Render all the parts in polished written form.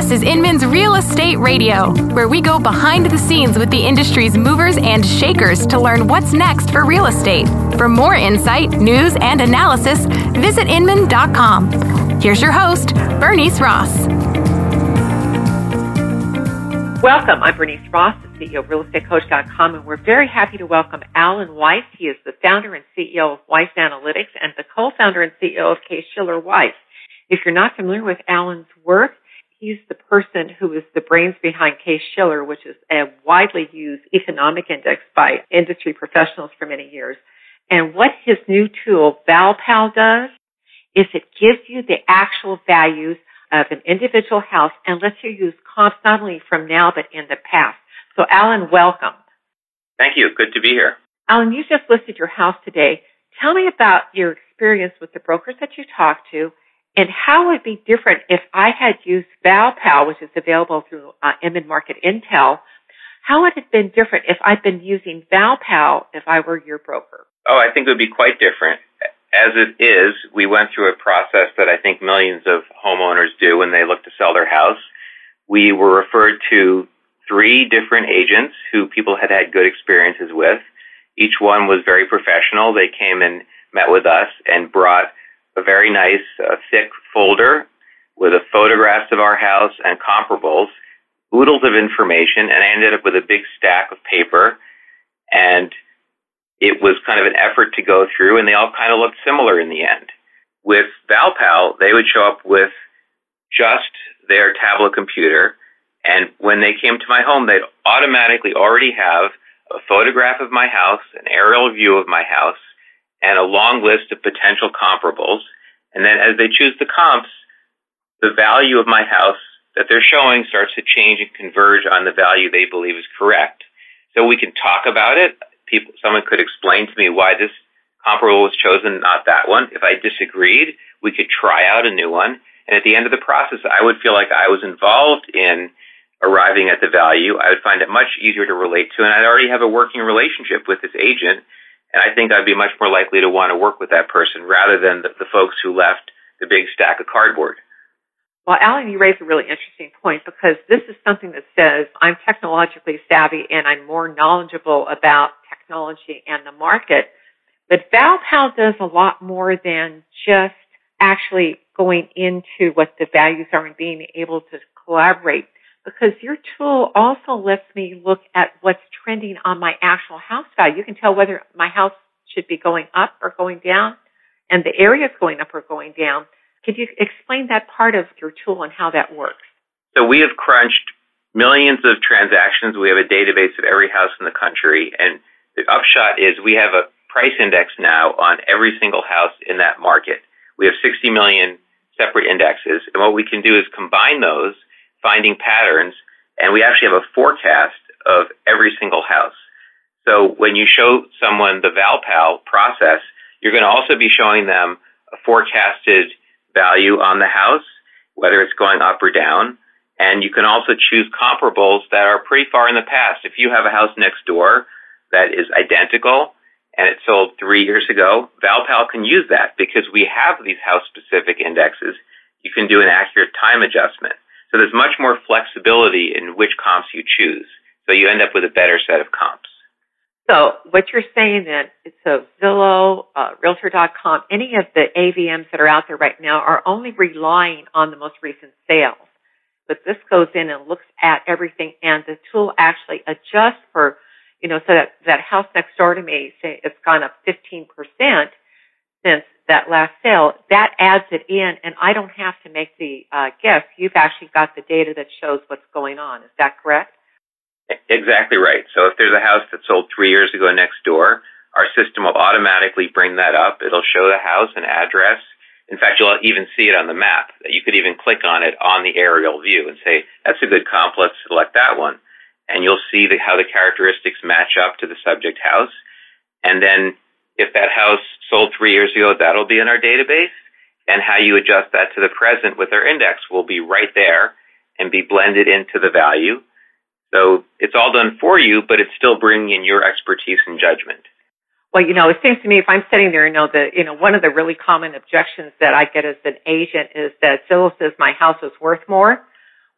This is Inman's Real Estate Radio, where we go behind the scenes with the industry's movers and shakers to learn what's next for real estate. For more insight, news, and analysis, visit Inman.com. Here's your host, Bernice Ross. Welcome. I'm Bernice Ross, the CEO of RealEstateCoach.com, and we're very happy to welcome Alan Weiss. He is the founder and CEO of Weiss Analytics and the co-founder and CEO of Case-Shiller Weiss. If you're not familiar with Alan's work, he's the person who is the brains behind Case-Shiller, which is a widely used economic index by industry professionals for many years. And what his new tool, ValPal, does is it gives you the actual values of an individual house and lets you use comps not only from now but in the past. So, Alan, welcome. Thank you. Good to be here. Alan, you just listed your house today. Tell me about your experience with the brokers that you talked to and how it would be different if I had used ValPal, which is available through Inman Market Intel. How would it have been different if I'd been using ValPal if I were your broker? Oh, I think it would be quite different. As it is, we went through a process that I think millions of homeowners do when they look to sell their house. We were referred to 3 different agents who people had had good experiences with. Each one was very professional. They came and met with us and brought a very nice, thick folder with photographs of our house and comparables, oodles of information, and I ended up with a big stack of paper. And it was kind of an effort to go through, and they all kind of looked similar in the end. With ValPal, they would show up with just their tablet computer, and when they came to my home, they'd automatically already have a photograph of my house, an aerial view of my house, and a long list of potential comparables. And then as they choose the comps, the value of my house that they're showing starts to change and converge on the value they believe is correct. So we can talk about it. Someone could explain to me why this comparable was chosen, not that one. If I disagreed, we could try out a new one. And at the end of the process, I would feel like I was involved in arriving at the value. I would find it much easier to relate to, and I'd already have a working relationship with this agent, and I think I'd be much more likely to want to work with that person rather than the folks who left the big stack of cardboard. Well, Alan, you raise a really interesting point because this is something that says I'm technologically savvy and I'm more knowledgeable about technology and the market. But ValPal does a lot more than just actually going into what the values are and being able to collaborate, because your tool also lets me look at what's trending on my actual house value. You can tell whether my house should be going up or going down, and the area is going up or going down. Could you explain that part of your tool and how that works? So we have crunched millions of transactions. We have a database of every house in the country, and the upshot is we have a price index now on every single house in that market. We have 60 million separate indexes, and what we can do is combine those, finding patterns, and we actually have a forecast of every single house. So when you show someone the ValPal process, you're going to also be showing them a forecasted value on the house, whether it's going up or down, and you can also choose comparables that are pretty far in the past. If you have a house next door that is identical and it sold 3 years ago, ValPal can use that because we have these house-specific indexes. You can do an accurate time adjustment. So there's much more flexibility in which comps you choose. So you end up with a better set of comps. So what you're saying then, it's a Zillow, Realtor.com, any of the AVMs that are out there right now are only relying on the most recent sales. But this goes in and looks at everything, and the tool actually adjusts for, so that house next door to me, say it's gone up 15% since that last sale, that adds it in, and I don't have to make the guess. You've actually got the data that shows what's going on. Is that correct? Exactly right. So if there's a house that sold 3 years ago next door, our system will automatically bring that up. It'll show the house and address. In fact, you'll even see it on the map. You could even click on it on the aerial view and say, that's a good comp, let's select that one. And you'll see how the characteristics match up to the subject house. And then if that house sold 3 years ago, that'll be in our database. And how you adjust that to the present with our index will be right there and be blended into the value. So it's all done for you, but it's still bringing in your expertise and judgment. Well, it seems to me if I'm sitting there, one of the really common objections that I get as an agent is that Zillow says my house is worth more.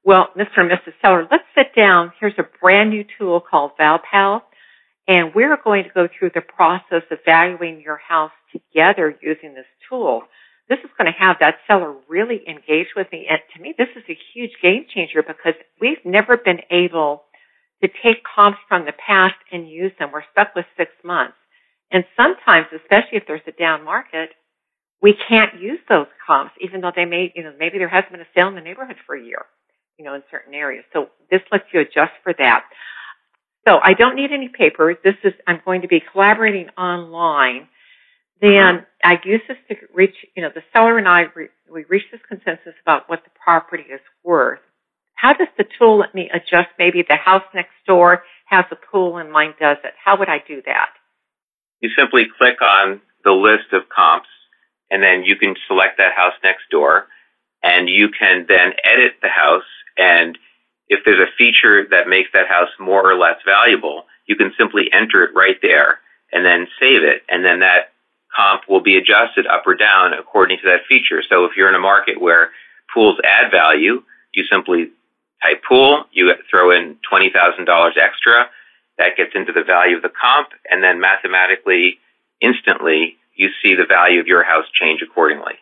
Well, Mr. and Mrs. Seller, let's sit down. Here's a brand new tool called ValPal, and we're going to go through the process of valuing your house together using this tool. This is going to have that seller really engage with me, and to me, this is a huge game changer because we've never been able to take comps from the past and use them. We're stuck with 6 months. And sometimes, especially if there's a down market, we can't use those comps, even though they may, maybe there hasn't been a sale in the neighborhood for a year, in certain areas. So this lets you adjust for that. So I don't need any paper. I'm going to be collaborating online. Then I use this to reach, the seller and I, we reach this consensus about what the property is worth. How does the tool let me adjust? Maybe the house next door has a pool and mine doesn't. How would I do that? You simply click on the list of comps, and then you can select that house next door, and you can then edit the house. And if there's a feature that makes that house more or less valuable, you can simply enter it right there and then save it. And then that comp will be adjusted up or down according to that feature. So if you're in a market where pools add value, you simply type pool, you throw in $20,000 extra, that gets into the value of the comp, and then mathematically, instantly, you see the value of your house change accordingly.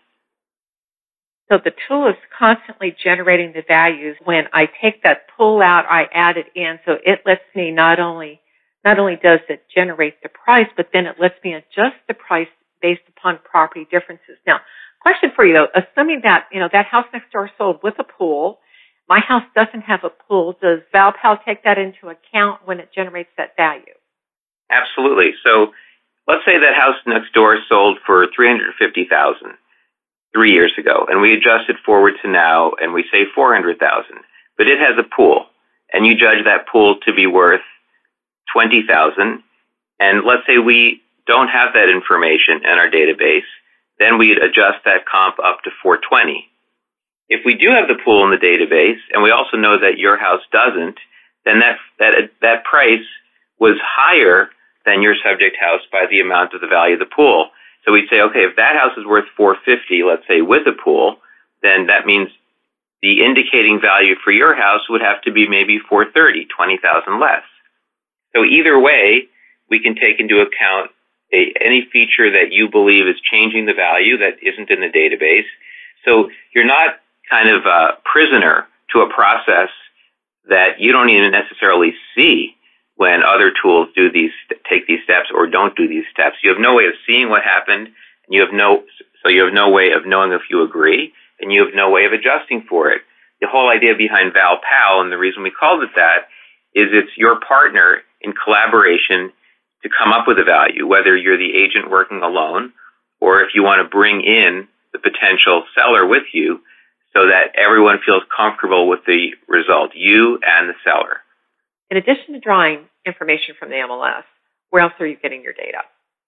So the tool is constantly generating the values. When I take that pool out, I add it in, so it lets me not only does it generate the price, but then it lets me adjust the price based upon property differences. Now, question for you though, assuming that, that house next door sold with a pool, my house doesn't have a pool, does ValPal take that into account when it generates that value? Absolutely. So let's say that house next door sold for $350,000 3 years ago, and we adjust it forward to now, and we say $400,000, but it has a pool, and you judge that pool to be worth $20,000, and let's say we don't have that information in our database, then we'd adjust that comp up to $420,000. If we do have the pool in the database, and we also know that your house doesn't, then that price was higher than your subject house by the amount of the value of the pool. So we'd say, okay, if that house is worth $450,000, let's say with a pool, then that means the indicating value for your house would have to be maybe $430,000, $20,000 less. So either way, we can take into account any feature that you believe is changing the value that isn't in the database. So you're not kind of a prisoner to a process that you don't even necessarily see when other tools take these steps or don't do these steps. You have no way of seeing what happened, and you have no way of knowing if you agree, and you have no way of adjusting for it. The whole idea behind ValPal, and the reason we called it that, is it's your partner in collaboration to come up with a value, whether you're the agent working alone or if you want to bring in the potential seller with you so that everyone feels comfortable with the result, you and the seller. In addition to drawing information from the MLS, where else are you getting your data?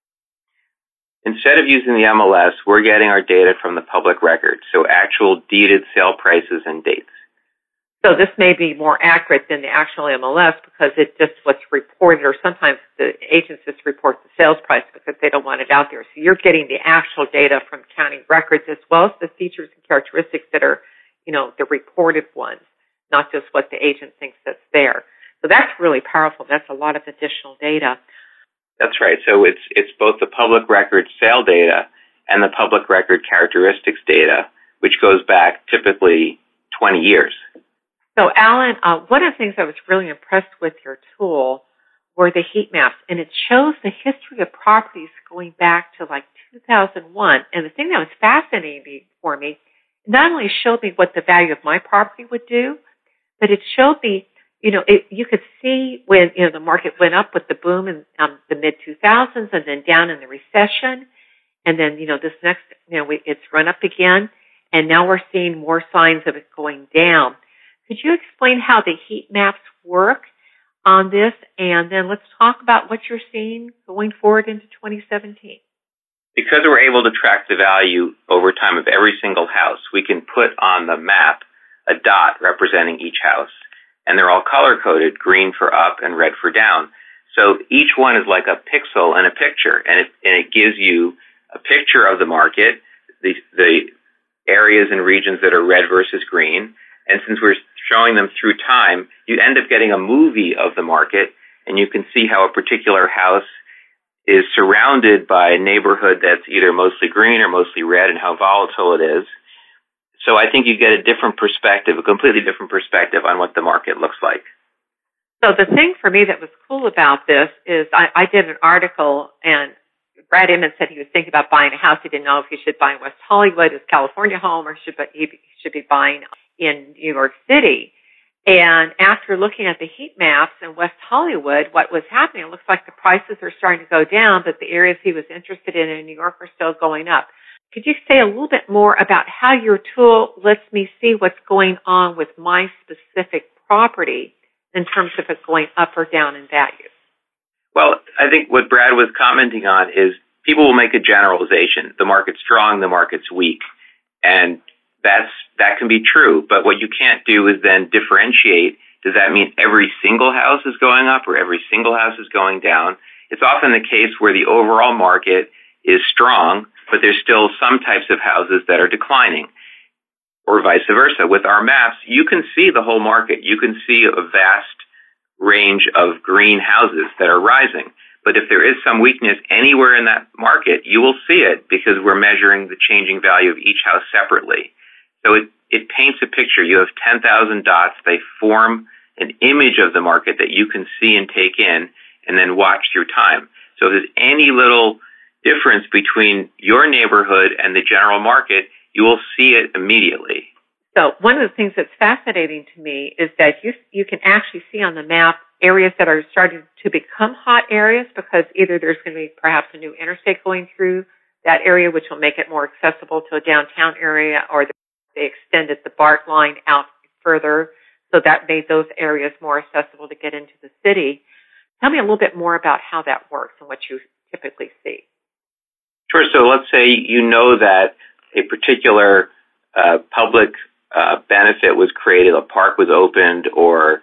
Instead of using the MLS, we're getting our data from the public record, so actual deeded sale prices and dates. So this may be more accurate than the actual MLS because it's just what's reported, or sometimes the agents just report the sales price because they don't want it out there. So you're getting the actual data from county records as well as the features and characteristics that are, the reported ones, not just what the agent thinks that's there. So that's really powerful. That's a lot of additional data. That's right. So it's both the public record sale data and the public record characteristics data, which goes back typically 20 years. So, Alan, one of the things I was really impressed with your tool were the heat maps, and it shows the history of properties going back to like 2001. And the thing that was fascinating for me, it not only showed me what the value of my property would do, but it showed me, you could see when, the market went up with the boom in the mid-2000s and then down in the recession. And then, this next, it's run up again. And now we're seeing more signs of it going down. Could you explain how the heat maps work on this? And then let's talk about what you're seeing going forward into 2017. Because we're able to track the value over time of every single house, we can put on the map a dot representing each house. And they're all color-coded, green for up and red for down. So each one is like a pixel in a picture, and it gives you a picture of the market, the areas and regions that are red versus green, And since we're showing them through time, you end up getting a movie of the market, and you can see how a particular house is surrounded by a neighborhood that's either mostly green or mostly red, and how volatile it is. So I think you get a different perspective, a completely different perspective on what the market looks like. So the thing for me that was cool about this is I did an article, and Brad Emmons said he was thinking about buying a house. He didn't know if he should buy in West Hollywood, his California home, or he should be buying in New York City. And after looking at the heat maps in West Hollywood, what was happening, it looks like the prices are starting to go down, but the areas he was interested in New York are still going up. Could you say a little bit more about how your tool lets me see what's going on with my specific property in terms of it going up or down in value? Well, I think what Brad was commenting on is people will make a generalization. The market's strong, the market's weak. And that can be true. But what you can't do is then differentiate. Does that mean every single house is going up or every single house is going down? It's often the case where the overall market is strong, but there's still some types of houses that are declining, or vice versa. With our maps, you can see the whole market. You can see a vast range of green houses that are rising. But if there is some weakness anywhere in that market, you will see it because we're measuring the changing value of each house separately. So it paints a picture. You have 10,000 dots. They form an image of the market that you can see and take in and then watch through time. So if there's any little difference between your neighborhood and the general market, you will see it immediately. So one of the things that's fascinating to me is that you can actually see on the map areas that are starting to become hot areas because either there's going to be perhaps a new interstate going through that area, which will make it more accessible to a downtown area, or they extended the BART line out further, so that made those areas more accessible to get into the city. Tell me a little bit more about how that works and what you typically see. Sure. So let's say you know that a particular public benefit was created, a park was opened, or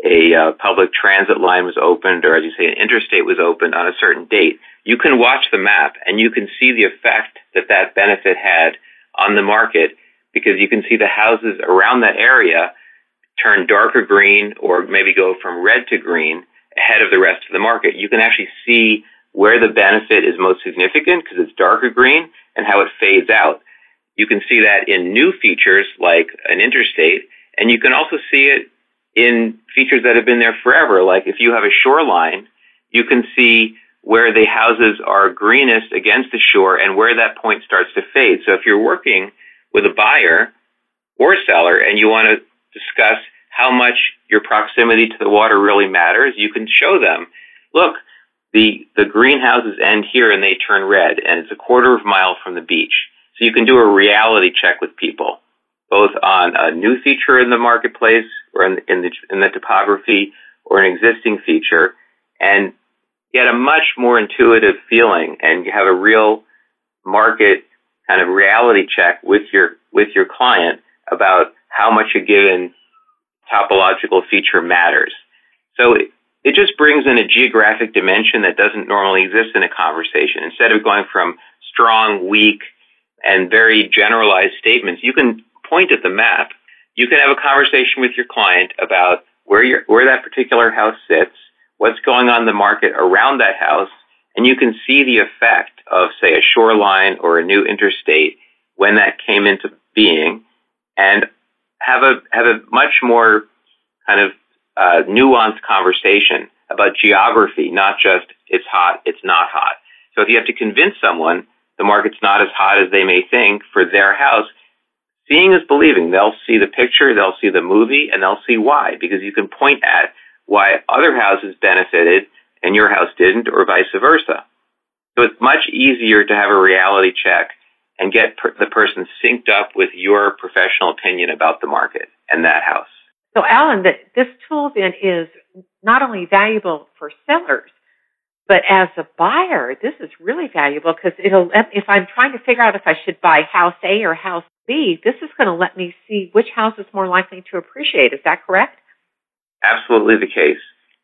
a public transit line was opened, or as you say, an interstate was opened on a certain date. You can watch the map and you can see the effect that that benefit had on the market, because you can see the houses around that area turn darker green or maybe go from red to green ahead of the rest of the market. You can actually see where the benefit is most significant because it's darker green and how it fades out. You can see that in new features like an interstate, and you can also see it in features that have been there forever. Like if you have a shoreline, you can see where the houses are greenest against the shore and where that point starts to fade. So if you're working with a buyer or seller and you want to discuss how much your proximity to the water really matters, you can show them, look, the greenhouses end here and they turn red, and it's a quarter of a mile from the beach. So you can do a reality check with people, both on a new feature in the marketplace or in the topography or an existing feature, and get a much more intuitive feeling, and you have a real market kind of reality check with your client about how much a given topological feature matters. So it just brings in a geographic dimension that doesn't normally exist in a conversation. Instead of going from strong, weak, and very generalized statements, you can point at the map. You can have a conversation with your client about where that particular house sits, what's going on in the market around that house, and you can see the effect of, say, a shoreline or a new interstate when that came into being, and have a much more kind of nuanced conversation about geography, not just it's hot, it's not hot. So if you have to convince someone the market's not as hot as they may think for their house, seeing is believing. They'll see the picture, they'll see the movie, and they'll see why, because you can point at why other houses benefited and your house didn't, or vice versa. So it's much easier to have a reality check and get the person synced up with your professional opinion about the market and that house. So, Alan, this tool then is not only valuable for sellers, but as a buyer, this is really valuable because if I'm trying to figure out if I should buy house A or house B, this is going to let me see which house is more likely to appreciate. Is that correct? Absolutely the case.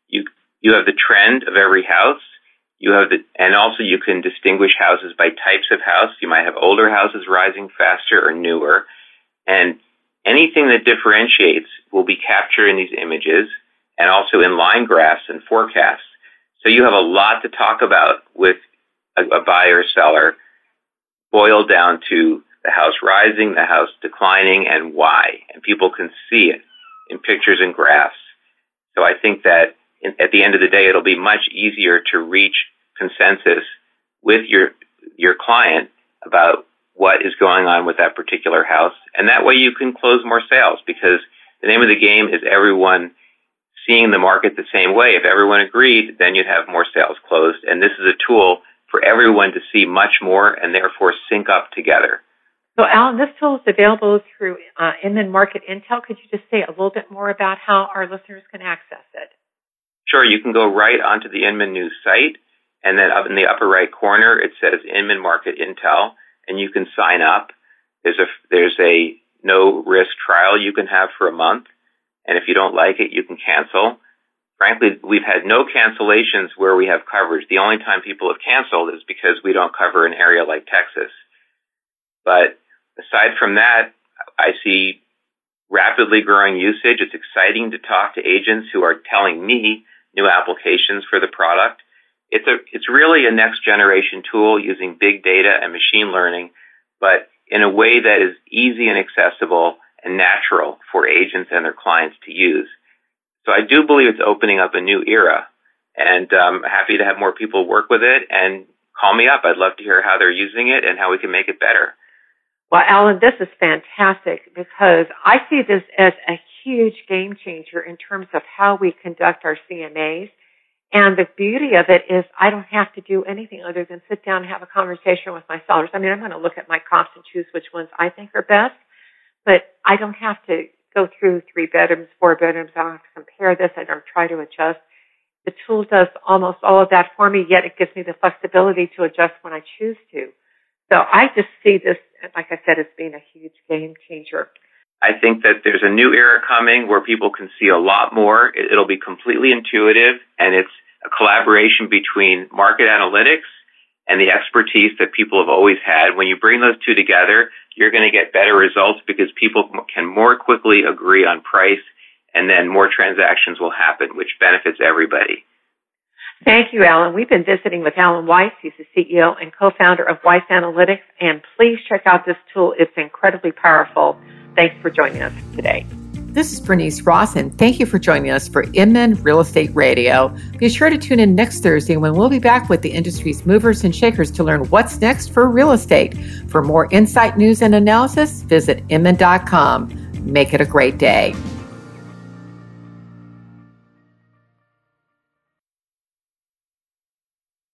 You have the trend of every house. And also you can distinguish houses by types of house. You might have older houses rising faster or newer. And anything that differentiates will be captured in these images and also in line graphs and forecasts. So you have a lot to talk about with a buyer or seller, boiled down to the house rising, the house declining, and why. And people can see it in pictures and graphs. So I think that at the end of the day, it'll be much easier to reach consensus with your client about what is going on with that particular house. And that way you can close more sales, because the name of the game is everyone seeing the market the same way. If everyone agreed, then you'd have more sales closed. And this is a tool for everyone to see much more and therefore sync up together. So, Alan, this tool is available through Inman Market Intel. Could you just say a little bit more about how our listeners can access it? Sure. You can go right onto the Inman News site, and then up in the upper right corner, it says Inman Market Intel, and you can sign up. There's a no-risk trial you can have for a month, and if you don't like it, you can cancel. Frankly, we've had no cancellations where we have coverage. The only time people have canceled is because we don't cover an area like Texas. But aside from that, I see rapidly growing usage. It's exciting to talk to agents who are telling me new applications for the product. It's really a next generation tool using big data and machine learning, but in a way that is easy and accessible and natural for agents and their clients to use. So I do believe it's opening up a new era, and I'm happy to have more people work with it, and call me up. I'd love to hear how they're using it and how we can make it better. Well, Alan, this is fantastic, because I see this as a huge game changer in terms of how we conduct our CMAs. And the beauty of it is I don't have to do anything other than sit down and have a conversation with my sellers. I mean, I'm going to look at my comps and choose which ones I think are best, but I don't have to go through 3 bedrooms, 4 bedrooms. I don't have to compare this. I don't try to adjust. The tool does almost all of that for me, yet it gives me the flexibility to adjust when I choose to. So I just see this, like I said, as being a huge game changer. I think that there's a new era coming where people can see a lot more. It'll be completely intuitive, and it's a collaboration between market analytics and the expertise that people have always had. When you bring those two together, you're going to get better results because people can more quickly agree on price, and then more transactions will happen, which benefits everybody. Thank you, Alan. We've been visiting with Alan Weiss. He's the CEO and co-founder of Weiss Analytics, and please check out this tool. It's incredibly powerful. Thanks for joining us today. This is Bernice Ross, and thank you for joining us for Inman Real Estate Radio. Be sure to tune in next Thursday when we'll be back with the industry's movers and shakers to learn what's next for real estate. For more insight, news, and analysis, visit Inman.com. Make it a great day.